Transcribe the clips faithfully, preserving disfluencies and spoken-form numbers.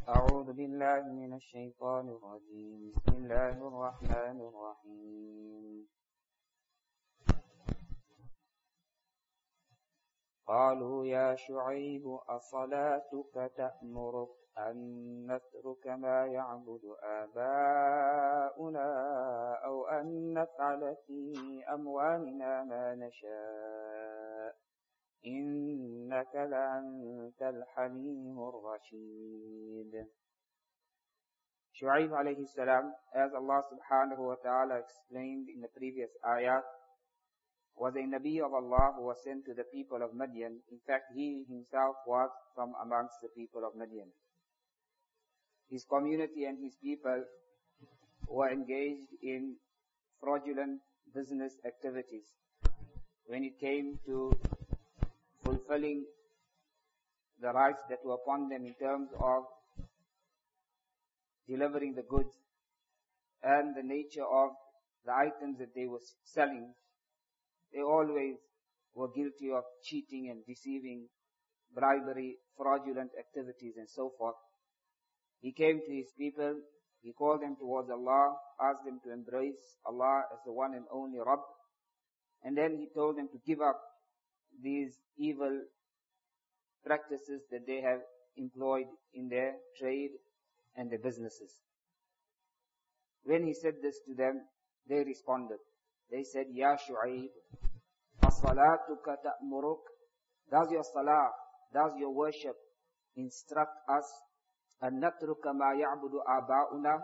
أعوذ بالله من الشيطان الرجيم بسم الله الرحمن الرحيم قالوا يا شعيب أصلاتك تأمرك أن نترك ما يعبد آباؤنا أو أن نفعل في أموالنا ما نشاء إنك لأنت الحليم الرشيد. Shu'aib alayhi salam, as Allah subhanahu wa ta'ala explained in the previous ayat, was a Nabi of Allah who was sent to the people of Madian. In fact, he himself was from amongst the people of Madian. His community and his people were engaged in fraudulent business activities. When it came to fulfilling the rights that were upon them in terms of delivering the goods and the nature of the items that they were selling, they always were guilty of cheating and deceiving, bribery, fraudulent activities and so forth. He came to his people, he called them towards Allah, asked them to embrace Allah as the one and only Rabb, and then he told them to give up these evil practices that they have employed in their trade and their businesses. When he said this to them, they responded. They said, Ya Shu'aib, as-salatuka ta'muruk? Does your salah, does your worship instruct us an natruka ma ya'budu aba'una?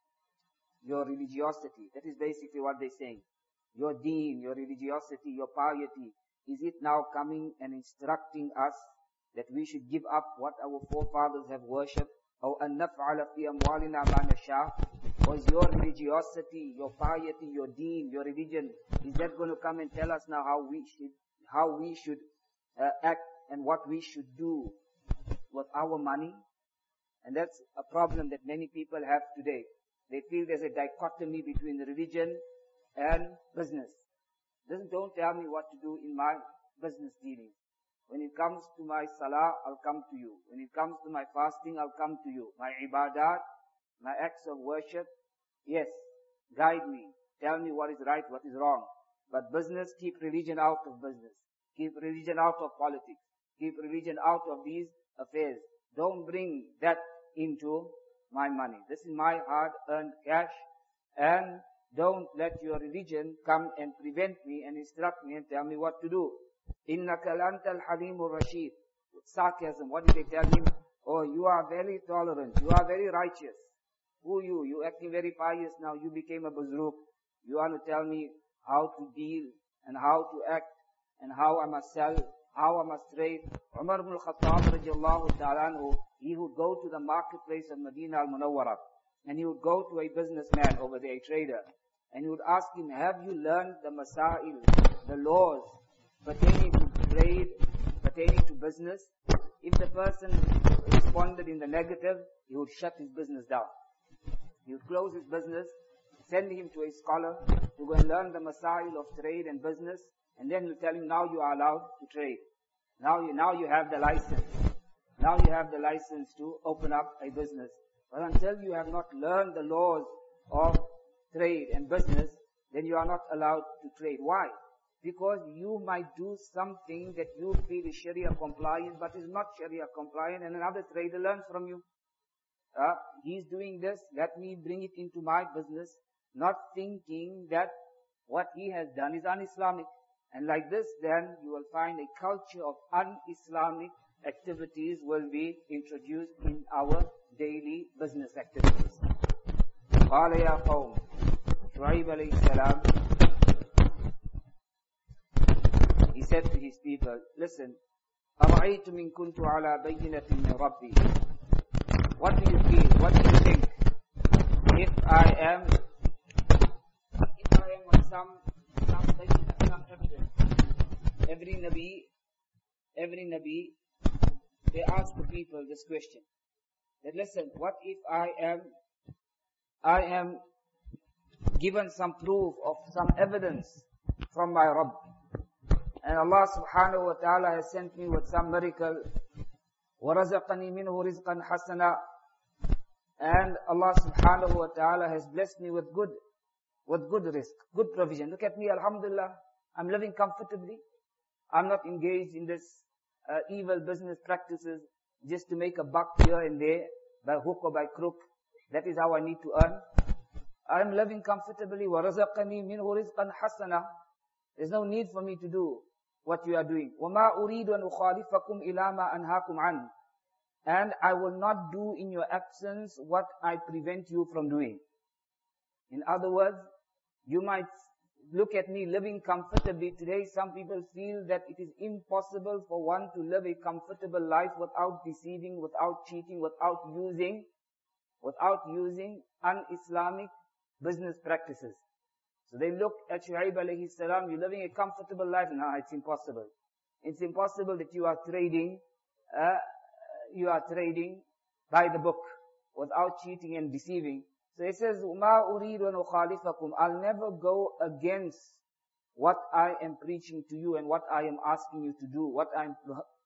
Your religiosity, that is basically what they're saying. Your deen, your religiosity, your piety, is it now coming and instructing us that we should give up what our forefathers have worshipped? Or an naf'ala fi amwalina ma nasha? Or is your religiosity, your piety, your deen, your religion, is that going to come and tell us now how we should, how we should uh, act and what we should do with our money? And that's a problem that many people have today. They feel there's a dichotomy between religion and business. Doesn't, don't tell me what to do in my business dealings. When it comes to my salah, I'll come to you. When it comes to my fasting, I'll come to you. My ibadat, my acts of worship, yes, guide me. Tell me what is right, what is wrong. But business, keep religion out of business. Keep religion out of politics. Keep religion out of these affairs. Don't bring that into my money. This is my hard-earned cash, and don't let your religion come and prevent me and instruct me and tell me what to do. Innaka lantal halimur rashid. With sarcasm, what did they tell him? Oh, you are very tolerant. You are very righteous. Who you? You acting very pious now. You became a bazrook. You want to tell me how to deal and how to act and how I must sell, how I must trade. Umar ibn al-Khattab radiallahu ta'ala anhu, he would go to the marketplace of Medina al-Munawwarah, and he would go to a businessman over there, a trader, and he would ask him, have you learned the masail, the laws pertaining to trade, pertaining to business? If the person responded in the negative, he would shut his business down. He would close his business, send him to a scholar to go and learn the masail of trade and business, and then he'll tell him, now you are allowed to trade. Now you, now you have the license. Now you have the license to open up a business. But until you have not learned the laws of trade and business, then you are not allowed to trade. Why? Because you might do something that you feel is Sharia compliant, but is not Sharia compliant, and another trader learns from you. Uh, he's doing this, let me bring it into my business, not thinking that what he has done is un-Islamic. And like this, then you will find a culture of un-Islamic activities will be introduced in our daily business activities. قال يا قوم, Shu'aib alayhi salam, he said to his people, listen, أَرَأَيْتُمْ إِن كُنْتُ عَلَى بَيِّنَةٍ مِّن رَبِّي. What do you feel? What do you think? If I am, if I am on some, some, some evidence. Every Nabi, every Nabi, they ask the people this question. That listen, what if I am, I am given some proof of some evidence from my Rabb, and Allah subhanahu wa ta'ala has sent me with some miracle, وَرَزَقَنِي مِنْهُ رِزْقًا حَسَنًا, And Allah subhanahu wa ta'ala has blessed me with good, with good risk, good provision. Look at me, alhamdulillah. I'm living comfortably. I'm not engaged in this uh, evil business practices just to make a buck here and there, by hook or by crook. That is how I need to earn. I'm living comfortably. وَرَزَقَنِي مِنْهُ رِزْقًا حَسَنًا. There's no need for me to do what you are doing. وَمَا أُرِيدُ أَنْ أُخَالِفَكُمْ إِلَى مَا أَنْهَاكُمْ عَنْهُ. And I will not do in your absence what I prevent you from doing. In other words, you might look at me living comfortably today. Some people feel that it is impossible for one to live a comfortable life without deceiving, without cheating, without using, without using un-Islamic business practices. So they look at Shu'aib alayhi salam, you're living a comfortable life. No, it's impossible. It's impossible that you are trading, uh, you are trading by the book without cheating and deceiving. So he says, مَا أُرِيدُ أَنْ أُخَالِفَكُمْ. I'll never go against what I am preaching to you and what I am asking you to do, what I am,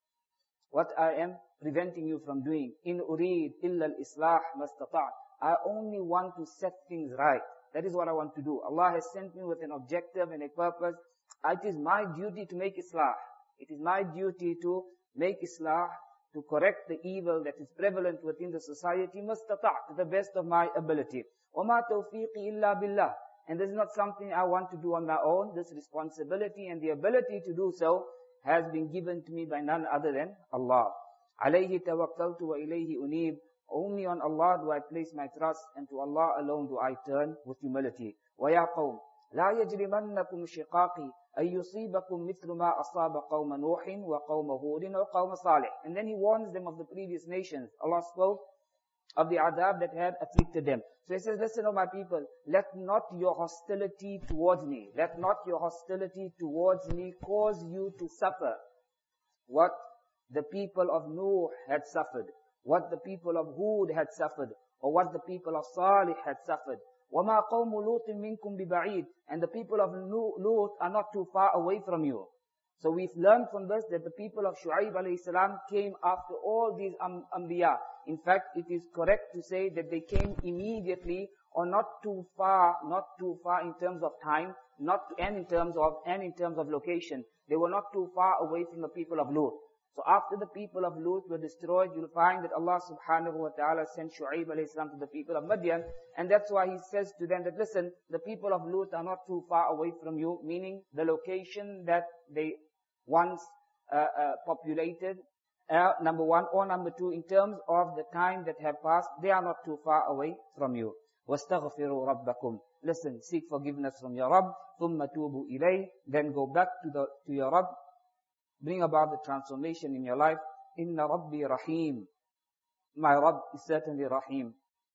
what I am preventing you from doing. إِنْ أُرِيدُ إِلَّا الْإِصْلَاحَ مَا اسْتَطَعْتُ. I only want to set things right. That is what I want to do. Allah has sent me with an objective and a purpose. It is my duty to make islah. It is my duty to make islah, to correct the evil that is prevalent within the society, مَسْتَطَعْتُ, to the best of my ability. وَمَا تَوْفِيقِي إِلَّا بِاللَّهِ. And this is not something I want to do on my own. This responsibility and the ability to do so has been given to me by none other than Allah. عَلَيْهِ تَوَكَّلْتُ وَإِلَيْهِ أُنِيبُ. Only on Allah do I place my trust, and to Allah alone do I turn with humility. وَيَا قَوْمِ لَا يَجْرِمَنَّكُمْ شِقَاقِي أَن يُصِيبَكُمْ مِثْلُ مَا أَصَابَ قَوْمَ نُوحٍ وَقَوْمَ هُودٍ وَقَوْمَ صَالِحٍ. And then he warns them of the previous nations. Allah spoke of the adab that had afflicted them. So he says, listen, O my people, let not your hostility towards me, let not your hostility towards me cause you to suffer what the people of Nuh had suffered, what the people of Hud had suffered, or what the people of Salih had suffered. وَمَا قَوْمُ لُوطٍ مِّنْكُمْ بِبَعِيدٍ. And the people of Lut are not too far away from you. So we've learned from this that the people of Shu'aib alayhi salam came after all these Anbiya. In fact, it is correct to say that they came immediately, or not too far, not too far in terms of time, not and in terms of and in terms of location. They were not too far away from the people of Lut. So after the people of Lut were destroyed, you'll find that Allah subhanahu wa ta'ala sent Shu'aib alayhi salam to the people of Madian. And that's why he says to them that, listen, the people of Lut are not too far away from you, meaning the location that they once uh, uh, populated, uh, number one, or number two, in terms of the time that have passed, they are not too far away from you. وَاسْتَغْفِرُوا رَبَّكُمْ. Listen, seek forgiveness from your Rabb. ثُمَّ تُوبُوا إِلَيْهِ. Then go back to the to your Rabb. Bring about the transformation in your life. Inna Rabbi Rahim. My Rabb is certainly Rahim.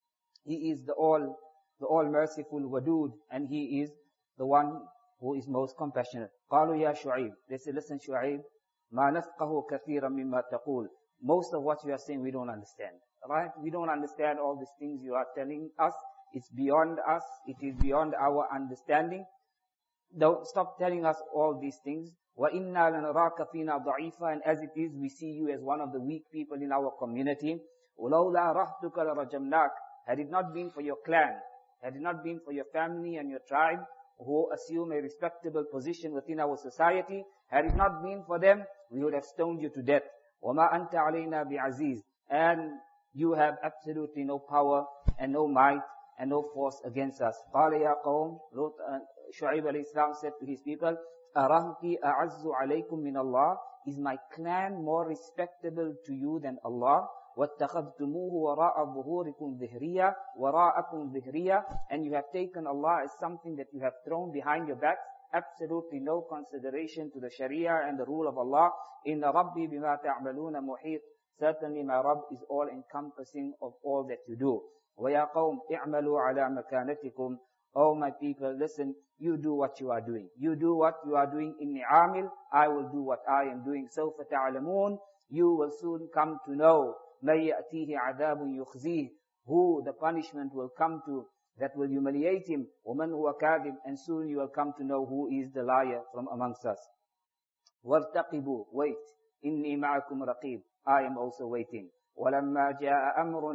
He is the all, the all merciful Wadud, and He is the one who is most compassionate. قالوا يا شعيب. They say, listen Shu'aib, ما نفقه كثيرا مما تقول. Most of what you are saying we don't understand. Right? We don't understand all these things you are telling us. It's beyond us. It is beyond our understanding. Don't stop telling us all these things. وَإِنَّا لَنَرَاكَ فِينَا ضَعِيفًا. And as it is, we see you as one of the weak people in our community. وَلَوْلَا رَحْتُكَ لَرَجَمْنَاكَ. Had it not been for your clan, had it not been for your family and your tribe, who assume a respectable position within our society, had it not been for them, we would have stoned you to death. وَمَا أَنْتَ عَلَيْنَا بِعَزِيزٍ. And you have absolutely no power and no might and no force against us. قَالَ يَا قَوْمِ. Shu'aib alayhi salam said to his people, أَرَهْتِي أَعَزُّ عَلَيْكُمْ مِنَ اللَّهِ. Is my clan more respectable to you than Allah? وَاتَّخَذْتُمُوهُ وَرَاءَ ظُهُورِكُمْ ظِهْرِيًّا وَرَاءَكُمْ ظِهْرِيًّا. And you have taken Allah as something that you have thrown behind your backs. Absolutely no consideration to the Sharia and the rule of Allah. إِنَّ رَبِّي بِمَا تَعْمَلُونَ مُحِيطٌ. Certainly my Rabb is all encompassing of all that you do. وَيَا قَوْمِ اِعْمَلُوا عَلَى مَكَانَتِكُمْ. Oh my people, listen, you do what you are doing. You do what you are doing. Inni amil, I will do what I am doing. سَوْفَ تَعْلَمُونَ. You will soon come to know. مَنْ يَأْتِيهِ عَذَابٌ يُخْزِيهِ. Who the punishment will come to that will humiliate him. وَمَنْ هُوَ كَاذِبٌ. And soon you will come to know who is the liar from amongst us. وَارْتَقِبُوا. Wait. إِنِّي مَعَكُمْ رَقِيبٌ. I am also waiting. وَلَمَّا جَاءَ أَمْرُنَا.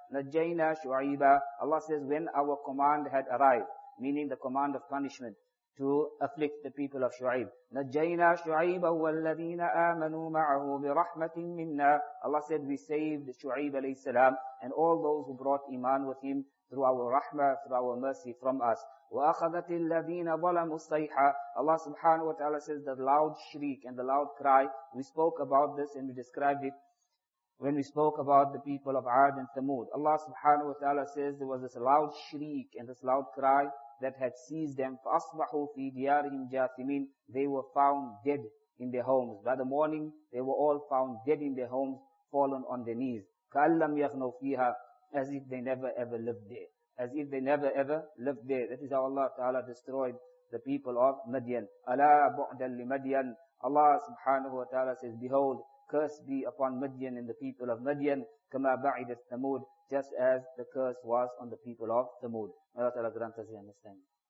نَجَّيْنَا شُعَيْبًا. Allah says, when our command had arrived, meaning the command of punishment, to afflict the people of Shu'aib. نَجَّيْنَا شُعَيْبًا وَالَّذِينَ آمَنُوا مَعَهُ بِرَحْمَةٍ مِنَّا. Allah said, we saved Shu'aib alayhi salam and all those who brought iman with him through our rahmah, through our mercy from us. وَأَخَذَتِ الَّذِينَ ظَلَمُوا الصَّيْحَةَ. Allah subhanahu wa ta'ala says, the loud shriek and the loud cry. We spoke about this and we described it when we spoke about the people of Ad and Thamud. Allah subhanahu wa ta'ala says there was this loud shriek and this loud cry that had seized them. فَأَصْبَحُوا فِي دِيَارِهِمْ جَاثِمِينَ. They were found dead in their homes. By the morning, they were all found dead in their homes, fallen on their knees. كَأَلَّمْ يَغْنَوْا فِيهَا. As if they never ever lived there. As if they never ever lived there. That is how Allah ta'ala destroyed the people of Madian. أَلَا بُعْدًا لِمَدْيَنَ. Allah subhanahu wa ta'ala says, behold, curse be upon Madian and the people of Madian, كَمَا بَعِدَتْ ثَمُودَ. Just as the curse was on the people of Thamud. Allah ta'ala grant us the understanding.